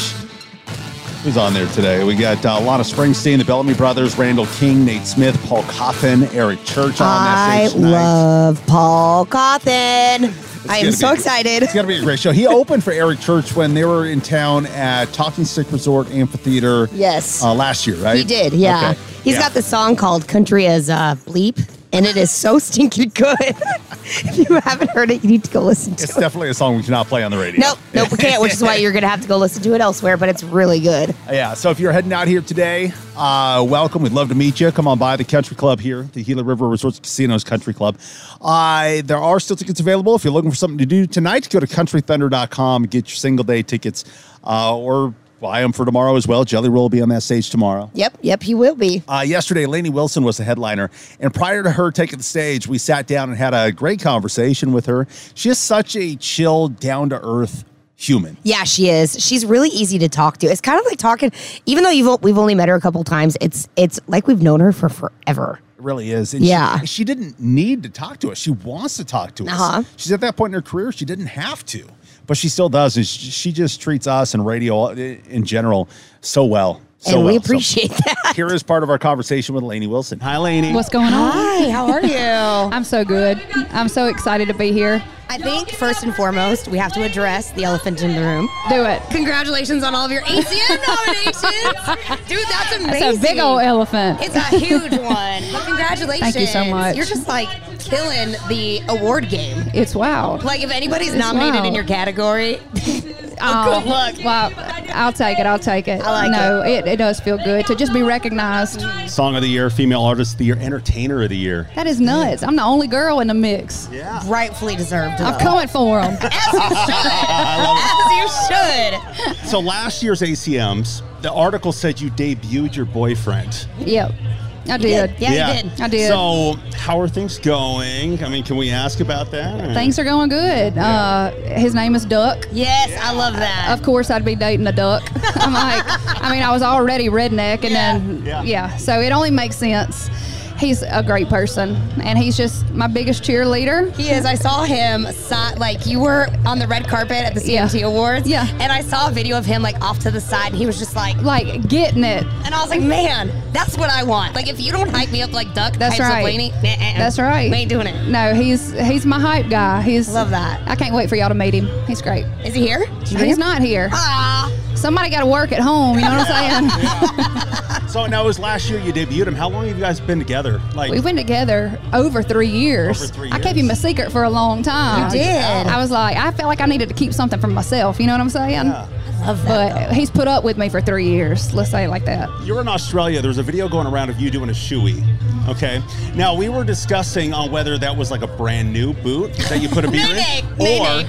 Who's on there today? We got uh, Lana Springsteen, the Bellamy Brothers, Randall King, Nate Smith, Paul Coffin, Eric Church on that I stage tonight. love Paul Coffin. I am gonna so be- excited. It's going to be a great show. He opened for Eric Church when they were in town at Talking Stick Resort Amphitheater. Yes. Uh, last year, right? He did, yeah. Okay. He's Yeah. got the song called Country as uh, Bleep, and it is so stinking good. If you haven't heard it, you need to go listen to It's it. definitely a song we cannot play on the radio. Nope, nope, we can't, which is why you're going to have to go listen to it elsewhere, but it's really good. Yeah, so if you're heading out here today, uh, welcome. We'd love to meet you. Come on by the Country Club here, the Gila River Resorts Casinos Country Club. Uh, there are still tickets available. If you're looking for something to do tonight, go to country thunder dot com, get your single day tickets, uh, or buy them for tomorrow as well. Jelly Roll will be on that stage tomorrow. Yep, yep, he will be. Uh, yesterday, Lainey Wilson was the headliner, and prior to her taking the stage, we sat down and had a great conversation with her. She is such a chill, down-to-earth human. Yeah, she is. She's really easy to talk to. It's kind of like talking, even though you've we've only met her a couple times, it's it's like we've known her for forever. It really is. And Yeah. She, she didn't need to talk to us. She wants to talk to us. Uh-huh. She's at that point in her career, she didn't have to, but she still does. And she, she just treats us and radio in general so well. So And we well. appreciate so, that. Here is part of our conversation with Lainey Wilson. Hi, Lainey. What's going on? Hi, how are you? I'm so good. I'm so excited to be here. I think first and foremost, we have to address the elephant in the room. Do it. Congratulations on all of your A C N nominations. Dude, that's amazing. It's a big old elephant. It's a huge one. But congratulations. Thank you so much. You're just like killing the award game. It's wild. Like if anybody's It's nominated wild. in your category, Oh, good luck. Well, I'll take it. I'll take it. I like no, it. it does feel good to just be recognized. Song of the Year, Female Artist of the Year, Entertainer of the Year. That is nuts. I'm the only girl in the mix. Yeah. rightfully deserved. though. I'm coming for them. As you should. As you should. So last year's A C Ms, the article said you debuted your boyfriend. Yep. I did. Yeah, you did. I did. So how are things going? I mean, can we ask about that? Things are going good. Uh, his name is Duck. Yes, I love that. Of course, I'd be dating a duck. I'm like, I mean, I was already redneck, and Yeah. then Yeah. yeah. So it only makes sense. He's a great person, and he's just my biggest cheerleader. He is. I saw him, si- like, you were on the red carpet at the C M T Yeah. Awards. Yeah. And I saw a video of him, like, off to the side, and he was just like, Like getting it. and I was like, man, that's what I want. Like, if you don't hype me up like Duck That's hypes up right. Lainey, nah-uh. That's right. We ain't doing it. No, he's he's my hype guy. He's Love that. I can't wait for y'all to meet him. He's great. Is he here? He's not here. Ah. Somebody got to work at home. You know what I'm saying? So now it was last year you debuted him. How long have you guys been together? Like We've been together over three years. Over three I kept years. him a secret for a long time. You did. I was like, I felt like I needed to keep something from myself. You know what I'm saying? Yeah. I love that. But he's put up with me for three years. Let's say it like that. You were in Australia. There was a video going around of you doing a shoey. Okay. Now we were discussing on whether that was like a brand new boot that you put a beer Nay, in, nay, or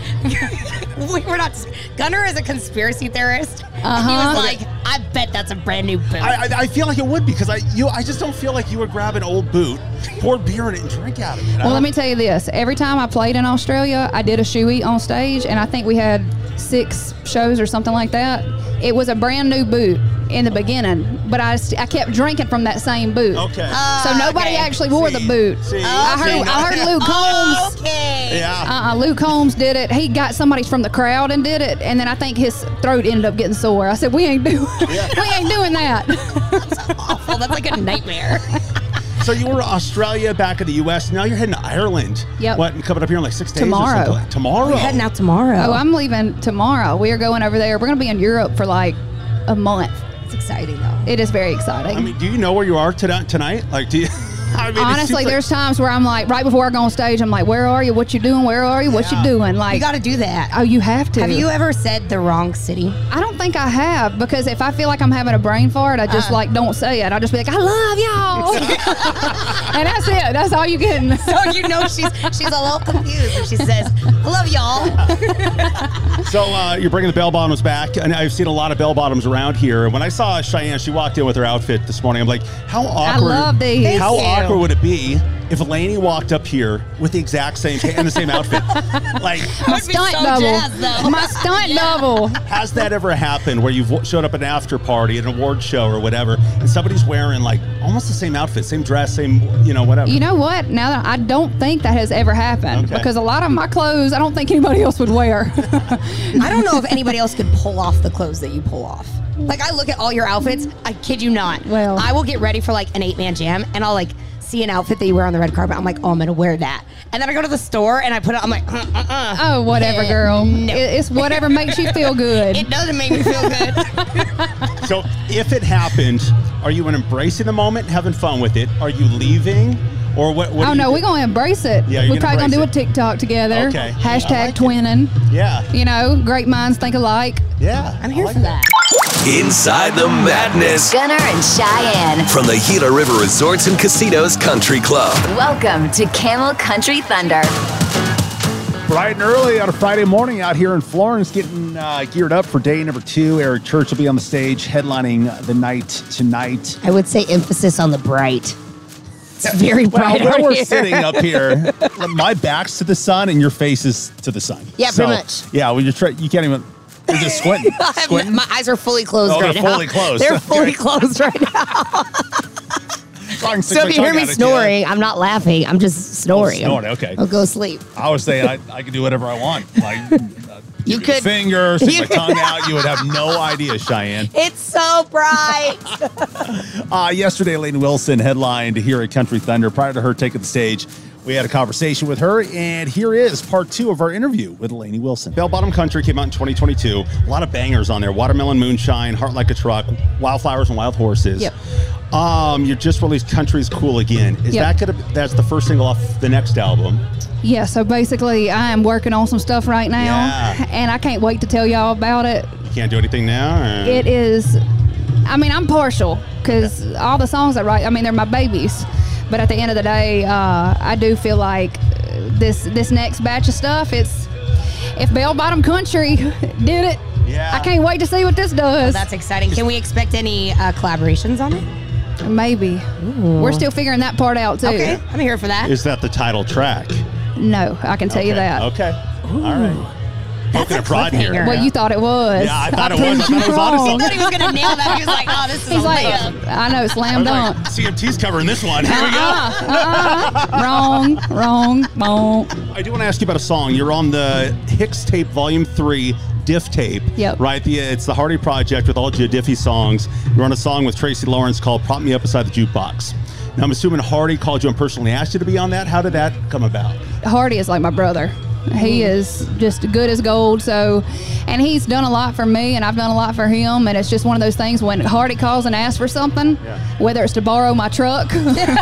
nay. we were not. Gunnar is a conspiracy theorist. Uh-huh. He was like, I bet that's a brand new boot. I, I, I feel like it would because I you I just don't feel like you would grab an old boot, pour beer in it, and drink out of it. I Well, let don't- me tell you this. Every time I played in Australia, I did a shoey on stage, and I think we had six shows or something like that. It was a brand new boot in the beginning, but I, st- I kept drinking from that same boot. Okay. So nobody okay. actually wore See, the boot. see, I see, heard, I heard no- Luke Combs. Okay. Yeah. Uh-uh, Luke Combs did it. He got somebody from the crowd and did it, and then I think his throat ended up getting sore. I said, "We ain't do, we ain't doing that." Awful. That's like a nightmare. So you were in Australia, back in the U S. Now you're heading to Ireland. Yep. What? and Coming up here in like six days Tomorrow. or something. Tomorrow. We're heading out tomorrow. Oh, I'm leaving tomorrow. We are going over there. We're going to be in Europe for like a month. It's exciting though. It is very exciting. I mean, do you know where you are tonight? Tonight? Like, do you? I mean, it Honestly, seems like- there's times where I'm like, right before I go on stage, I'm like, "Where are you? What you doing? Where are you? What Yeah. you doing?" Like, You got to do that. oh, you have to. Have you ever said the wrong city? I don't think I have, because if I feel like I'm having a brain fart, I just Uh. like don't say it. I just be like, "I love y'all," and that's it. That's all you getting. So you know she's she's a little confused when she says, "I love y'all." So uh, you're bringing the bell bottoms back, and I've seen a lot of bell bottoms around here. When I saw Cheyenne, she walked in with her outfit this morning. I'm like, how awkward? love these. How Thank you. awkward would it be if Lainey walked up here with the exact same and the same outfit? Like, My I'd be stunt so double. jazzed, though. My stunt Yeah. double. has that ever happened where you've w- showed up at an after party, an award show, or whatever, and somebody's wearing like almost the same outfit, same dress, same you know whatever? You know what? Now that I don't think that has ever happened, Okay. because a lot of my clothes I don't think anybody else would wear. I don't know if anybody else could pull off the clothes that you pull off. Like, I look at all your outfits, I kid you not. Well- I will get ready for like an eight man jam, and I'll like see an outfit that you wear on the red carpet. I'm like, oh, I'm gonna wear that. And then I go to the store and I put it. I'm like, uh, uh, uh. Oh, whatever, girl. No. It- It's whatever makes you feel good. It doesn't make me feel good. So if it happened, are you embracing the moment, having fun with it? Are you leaving, or what? what Oh do you no, do? we're gonna embrace it. Yeah, you're we're gonna probably gonna do a embrace it. TikTok together. Okay. Hashtag I like it. twinning. Yeah, You know, great minds think alike. yeah. I'm here for that. Inside the Madness Gunnar and Cheyenne. from the Gila River Resorts and Casinos Country Club. Welcome to Camel Country Thunder. Bright and early on a Friday morning out here in Florence, getting uh, geared up for day number two. Eric Church will be on the stage headlining the night tonight. I would say emphasis on the bright. It's very Well, bright where out we're here. sitting up here, my back's to the sun and your face is to the sun. Yeah, pretty much. Yeah, when you're try- you can't even. You're just squinting. squinting. My eyes are fully closed Oh, right they're now. fully closed. They're Okay. fully closed right now. Talking So six if you tongue hear me out of snoring, I'm not laughing. I'm just snoring. Oh, snoring, okay. I'll go sleep. I was saying I, I could do whatever I want. Like You could. finger, stick you my tongue out. You would have no idea, Cheyenne. It's so bright. Uh, yesterday, Lainey Wilson headlined here at Country Thunder. Prior to her taking the stage, we had a conversation with her, and here is part two of our interview with Lainey Wilson. Bell Bottom Country came out in twenty twenty-two. A lot of bangers on there. Watermelon Moonshine, Heart Like a Truck, Wildflowers and Wild Horses. Yep. Um, you just released Country's Cool Again. Is Yep. that gonna? That's the first single off the next album. Yeah, so basically I am working on some stuff right now, Yeah. and I can't wait to tell y'all about it. You can't do anything now. Or? It is, I mean, I'm partial, because all the songs I write, I mean, they're my babies. But at the end of the day, uh, I do feel like this this next batch of stuff, it's if Bell Bottom Country did it, yeah. I can't wait to see what this does. Oh, that's exciting. Can we expect any uh, collaborations on it? Maybe. Ooh. We're still figuring that part out too. Okay, I'm here for that. Is that the title track? No, I can tell okay. you that. Okay. Ooh. All right. Poking a prod here. Well, you thought it was. Yeah, I thought I it was. I thought it was honestly. I thought he was going to nail that. He was like, oh, this is He's a like, layup. I know, slam dunk. Like, C M T's covering this one. Here we go. Uh-uh, uh-uh. Wrong, wrong, wrong. I do want to ask you about a song. You're on the Hicks Tape Volume three Diff Tape. Yep. Right? The, it's the Hardy Project with all your Diffie songs. You're on a song with Tracy Lawrence called Prop Me Up Beside the Jukebox. Now, I'm assuming Hardy called you and personally asked you to be on that. How did that come about? Hardy is like my brother. He is just good as gold. So, and he's done a lot for me, and I've done a lot for him. And it's just one of those things when Hardy calls and asks for something, yeah. whether it's to borrow my truck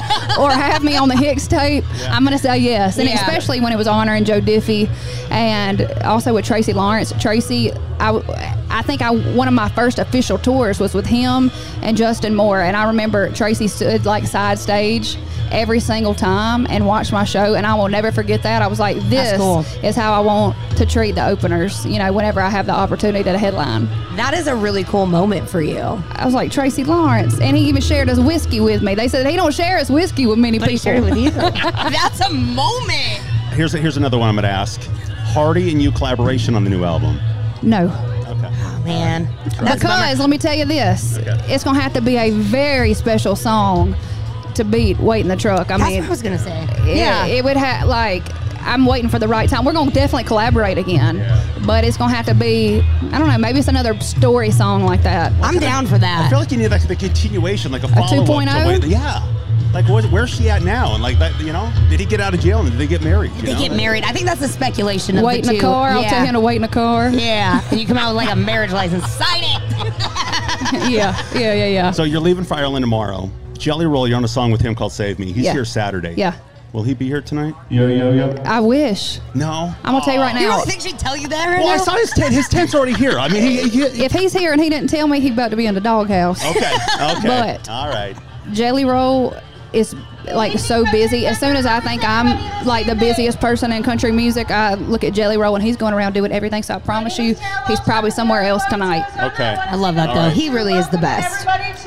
or have me on the Hicks tape, yeah. I'm going to say yes. And yeah. especially when it was honoring Joe Diffie, and also with Tracy Lawrence. Tracy, I, I think I one of my first official tours was with him and Justin Moore. And I remember Tracy stood like side stage every single time and watched my show, and I will never forget that. I was like, this cool. is how I want to treat the openers, you know, whenever I have the opportunity to headline. That is a really cool moment for you. I was like, Tracy Lawrence, and he even shared his whiskey with me. They said he don't share his whiskey with many but people. He shared it with you. That's a moment. Here's a, here's another one I'm going to ask. Hardy and you collaboration on the new album? No. Okay. Oh, man. That's because, let me tell you this, okay. it's going to have to be a very special song to beat Wait in the Truck. I That's mean, what I was gonna say. It, yeah, it would have like I'm waiting for the right time. We're gonna definitely collaborate again, yeah. but it's gonna have to be I don't know. Maybe it's another story song like that. I'm like, down for that. I feel like you need like the continuation, like a follow a two point up. To Wait, yeah. Like where's, where's she at now? And like that, you know, did he get out of jail and did they get married? Did they know? get married? I think that's the speculation of wait the in two. a car. Yeah. I'll tell him to wait in a car. Yeah, and you come out with like a marriage license. Sign it. yeah, yeah, yeah, yeah. So you're leaving for Ireland tomorrow. Jelly Roll, you're on a song with him called Save Me. He's yeah. here Saturday. Yeah. Will he be here tonight? Yo, yo, yo. I wish. No. I'm going to tell you right now. You really think she'd tell you that right well, now? Well, I saw his tent. His tent's already here. I mean, he, he, if he's here and he didn't tell me, he's about to be in the doghouse. Okay, okay. But all right. Jelly Roll is like so busy. As soon as I think I'm like the busiest person in country music, I look at Jelly Roll and he's going around doing everything. So I promise you, he's probably somewhere else tonight. Okay. I love that, all though. Right. He really is the best.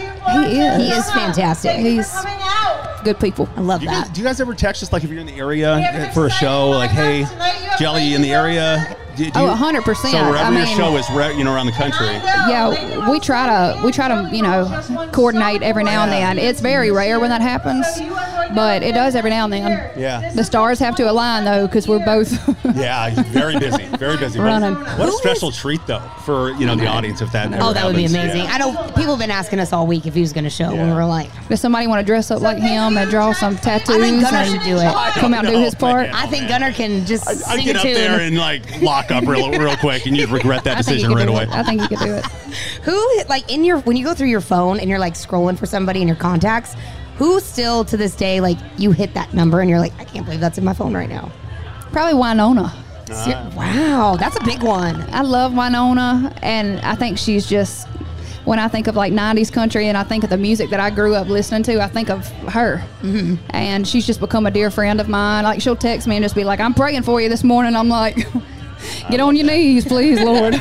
He is. He is fantastic. He's good people. I love do that. You guys, do you guys ever text us, like, if you're in the area for a show, like, hey, Jelly in the area? Do, do oh, you, one hundred percent. So wherever I your mean, show is, you know, around the country. Yeah, we try to, we try to, you know, coordinate every now and then. It's very rare when that happens, but it does every now and then. Yeah. The stars have to align, though, because we're both yeah, very busy, very busy. Running. What, what a special treat, though, for, you know, the audience if that ever Oh, that happens. would be amazing. Yeah. I know people have been asking us all week if he was going to show, yeah. and we were like, does somebody want to dress up like him and draw some tattoos? I think Gunnar and should do it. Come out and do his part. I think Gunnar can just I, sing I'd get a up tune. there and, like, lock up real, real quick, and you'd regret that decision right away. It. I think you could do it. Who, like, in your, when you go through your phone and you're, like, scrolling for somebody in your contacts, who still, to this day, like, you hit that number and you're like, I can't believe that's in my phone right now? Probably Winona. Uh, wow, that's a big one. I love Winona, and I think she's just, when I think of like nineties country and I think of the music that I grew up listening to, I think of her. Mm-hmm. And she's just become a dear friend of mine. Like, she'll text me and just be like, I'm praying for you this morning. I'm like, get on your knees, please, Lord.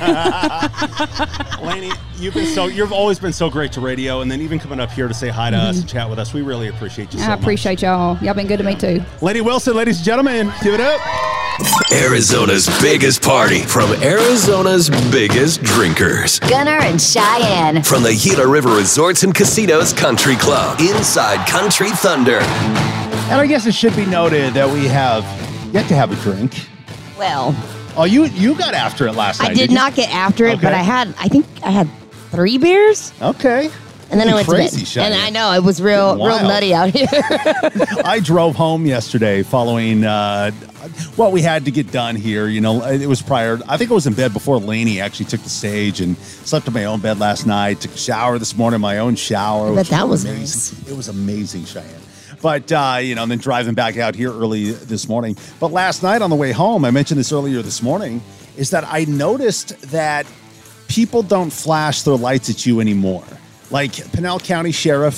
Lainey, you've been so you've always been so great to radio, and then even coming up here to say hi to mm-hmm. us and chat with us, we really appreciate you so I appreciate much. y'all. Y'all been good to me too. Lainey Wilson, ladies and gentlemen, give it up. Arizona's biggest party from Arizona's biggest drinkers. Gunnar and Cheyenne. From the Gila River Resorts and Casinos Country Club. Inside Country Thunder. And I guess it should be noted that we have yet to have a drink. Well. Oh, you you got after it last I night, did did not get after it, okay. but I had, I think I had three beers. Okay. And then I went crazy, to bed. Cheyenne. And I know, it was real, real Wild. nutty out here. I drove home yesterday following uh, what we had to get done here. You know, it was prior. I think I was in bed before Lainey actually took the stage, and slept in my own bed last night. Took a shower this morning, my own shower. I bet that was amazing. nice. It was amazing, Cheyenne. But, uh, you know, and then driving back out here early this morning. But last night on the way home, I mentioned this earlier this morning, is that I noticed that people don't flash their lights at you anymore. Like Pinell County Sheriff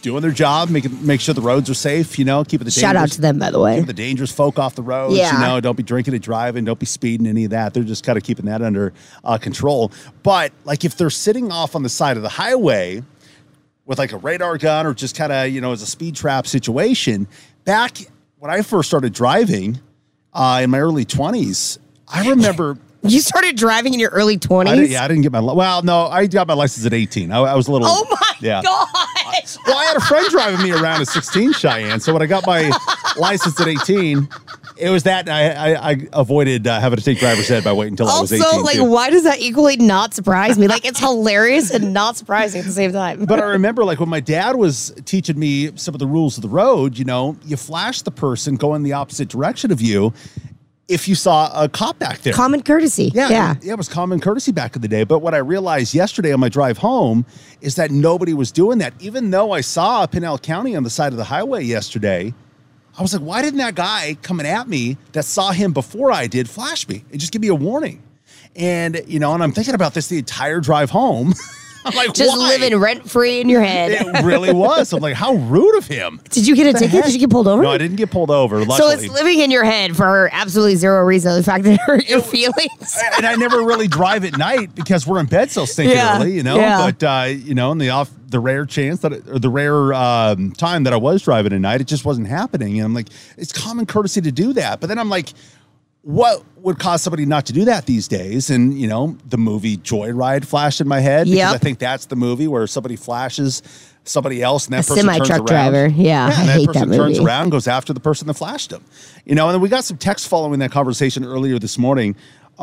doing their job, making make sure the roads are safe, you know, keeping the Shout out to them, by the way. keeping the dangerous folk off the roads, Yeah. you know, don't be drinking and driving, don't be speeding, any of that. They're just kind of keeping that under uh, control. But like if they're sitting off on the side of the highway with like a radar gun or just kind of, you know, as a speed trap situation, back when I first started driving uh, in my early twenties, I remember... You started driving in your early I twenties? didn't, yeah, I didn't get my... li- Well, no, I got my license at eighteen. I, I was a little... Oh, my yeah. God. Well, I had a friend driving me around at sixteen, Cheyenne. So when I got my license at eighteen, it was that I, I, I avoided uh, having to take driver's ed by waiting until I was eighteen. Also, like, too. why does that equally not surprise me? Like, it's hilarious and not surprising at the same time. But I remember, like, when my dad was teaching me some of the rules of the road, you know, you flash the person going the opposite direction of you if you saw a cop back there. Common courtesy. Yeah, Yeah. yeah, it was common courtesy back in the day. But what I realized yesterday on my drive home is that nobody was doing that. Even though I saw Pinell County on the side of the highway yesterday, I was like, why didn't that guy coming at me that saw him before I did flash me and just give me a warning? And, you know, and I'm thinking about this the entire drive home. I'm like, Just why? living rent free in your head. It really was. I'm like, how rude of him. Did you get a What the ticket? heck? Did you get pulled over? No, I didn't get pulled over. So Luckily. it's living in your head for absolutely zero reason. The fact that it hurt your feelings. and I never really drive at night because we're in bed so stinking Yeah, early, you know. yeah. But uh, you know, in the off the rare chance that it, or the rare um, time that I was driving at night, it just wasn't happening. And I'm like, it's common courtesy to do that. But then I'm like, what would cause somebody not to do that these days? And you know, the movie Joyride flashed in my head because Yep. I think that's the movie where somebody flashes somebody else and that A person turns semi-truck around. driver. Yeah, and I that hate person that turns movie. around, goes after the person that flashed them. You know, and then we got some text following that conversation earlier this morning.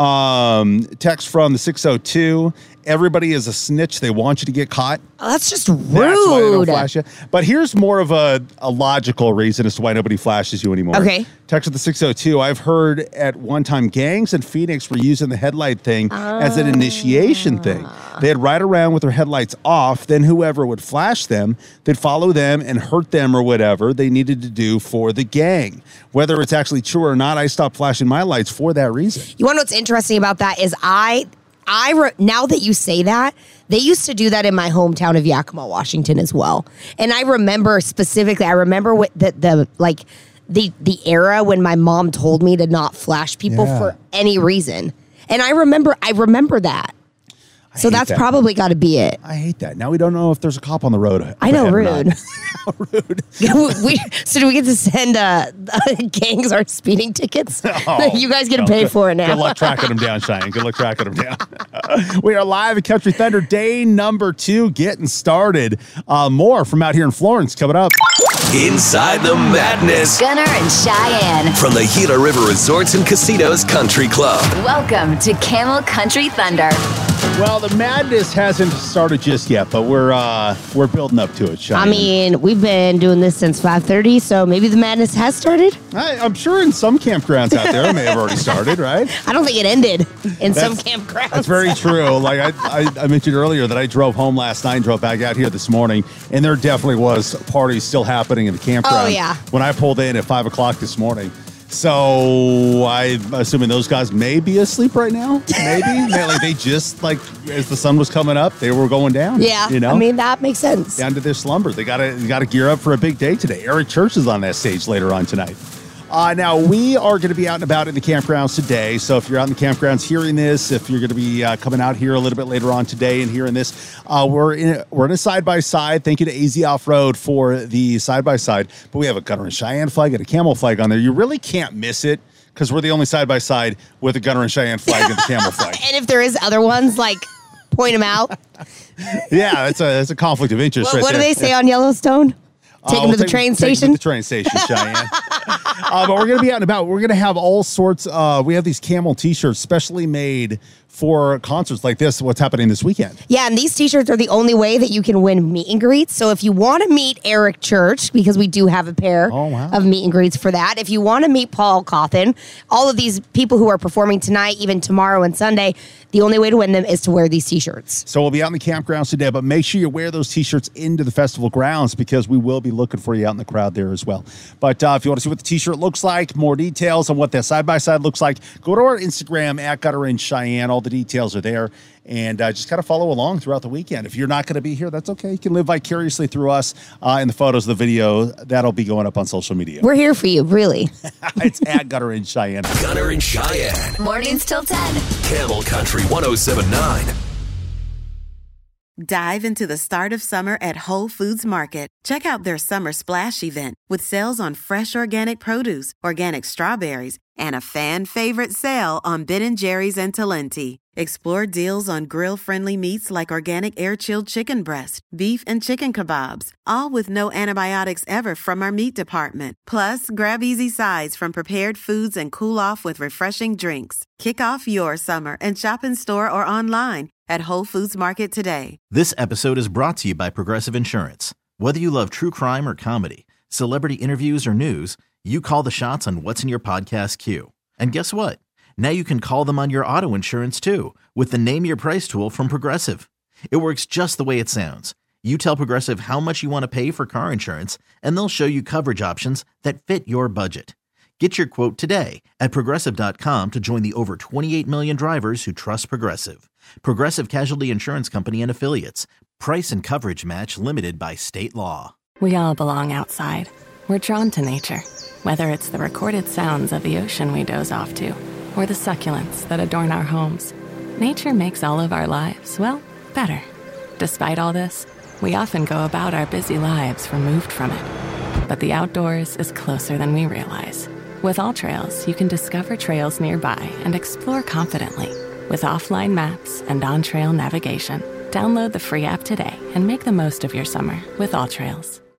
Um, text from the six oh two. Everybody is a snitch. They want you to get caught. Oh, that's just rude. That's why they don't flash you. But here's more of a, a logical reason as to why nobody flashes you anymore. Okay. Text with the six oh two. I've heard at one time gangs in Phoenix were using the headlight thing as an initiation thing. They'd ride around with their headlights off. Then whoever would flash them, they'd follow them and hurt them or whatever they needed to do for the gang. Whether it's actually true or not, I stopped flashing my lights for that reason. You want to know what's interesting about that is I, I re- now that you say that, they used to do that in my hometown of Yakima, Washington, as well. And I remember specifically, I remember what the the like the the era when my mom told me to not flash people Yeah. for any reason, and I remember I remember that. So hate that's that. probably got to be it. I hate that. Now we don't know if there's a cop on the road. I know, ahead or rude. not. rude. we, so do we get to send uh, gangs our speeding tickets? Oh, you guys get to no. pay Good- for it now. Good luck tracking them down, Cheyenne. Good luck tracking them down. We are live at Country Thunder, day number two, getting started. Uh, more from out here in Florence coming up. Inside the Madness Gunner and Cheyenne. from the Gila River Resorts and Casinos Country Club. Welcome to Camel Country Thunder. Well, the madness hasn't started just yet, but we're uh, we're building up to it, Cheyenne. I mean, we've been doing this since five thirty, so maybe the madness has started. I, I'm sure in some campgrounds out there it may have already started, right? I don't think it ended in some That's- campgrounds. That's very true. Like I, I, I mentioned earlier that I drove home last night and drove back out here this morning, and there definitely was parties still happening in the campground. Oh, yeah. When I pulled in at five o'clock this morning. So I'm assuming those guys may be asleep right now. Maybe. They- like they just like as the sun was coming up, they were going down. Yeah, You know? I mean, that makes sense. Down to their slumber. They gotta they gotta gear up for a big day today. Eric Church is on that stage later on tonight. Uh, now, we are going to be out and about in the campgrounds today. So if you're out in the campgrounds hearing this, if you're going to be uh, coming out here a little bit later on today and hearing this, uh, we're in we're in a side-by-side. Thank you to A Z Off-Road for the side-by-side. But we have a Gunner and Cheyenne flag and a camel flag on there. You really can't miss it because we're the only side-by-side with a Gunner and Cheyenne flag and the camel flag. And if there is other ones, like, point them out. Yeah, that's a, that's a conflict of interest What, right what do there. they say on Yellowstone? Take Uh, them we'll to the take- train take 'em station? To the train station, Cheyenne. uh, but we're going to be out and about. We're going to have all sorts. Uh, we have these camel T-shirts specially made for concerts like this. What's happening this weekend? Yeah, and these t-shirts are the only way that you can win meet and greets. So if you want to meet Eric Church, because we do have a pair Oh, wow. of meet and greets for that. If you want to meet Paul Cawthon, all of these people who are performing tonight, even tomorrow and Sunday, the only way to win them is to wear these t-shirts. So we'll be out in the campgrounds today, but make sure you wear those T-shirts into the festival grounds because we will be looking for you out in the crowd there as well. But uh, if you want to see what the T-shirt looks like, more details on what that side-by-side looks like, go to our Instagram at Gunner and Cheyenne. All the the details are there. And uh, just kind of follow along throughout the weekend. If you're not going to be here, that's okay. You can live vicariously through us uh, in the photos, the video. That'll be going up on social media. We're here for you, really. It's at Gunner and Cheyenne. Gunner and Cheyenne. Mornings till ten. Camel Country one oh seven point nine. Dive into the start of summer at Whole Foods Market. Check out their Summer Splash event with sales on fresh organic produce, organic strawberries, and a fan favorite sale on Ben and Jerry's and Talenti. Explore deals on grill-friendly meats like organic air-chilled chicken breast, beef and chicken kebabs, all with no antibiotics ever from our meat department. Plus, grab easy sides from prepared foods and cool off with refreshing drinks. Kick off your summer and shop in store or online at Whole Foods Market today. This episode is brought to you by Progressive Insurance. Whether you love true crime or comedy, celebrity interviews or news, you call the shots on what's in your podcast queue. And guess what? Now you can call them on your auto insurance too with the Name Your Price tool from Progressive. It works just the way it sounds. You tell Progressive how much you want to pay for car insurance, and they'll show you coverage options that fit your budget. Get your quote today at Progressive dot com to join the over twenty-eight million drivers who trust Progressive. Progressive Casualty Insurance Company and Affiliates. Price and coverage match limited by state law. We all belong outside. We're drawn to nature, whether it's the recorded sounds of the ocean we doze off to, or the succulents that adorn our homes. Nature makes all of our lives, well, better. Despite all this, we often go about our busy lives removed from it. But the outdoors is closer than we realize. With AllTrails, you can discover trails nearby and explore confidently. With offline maps and on-trail navigation, download the free app today and make the most of your summer with AllTrails.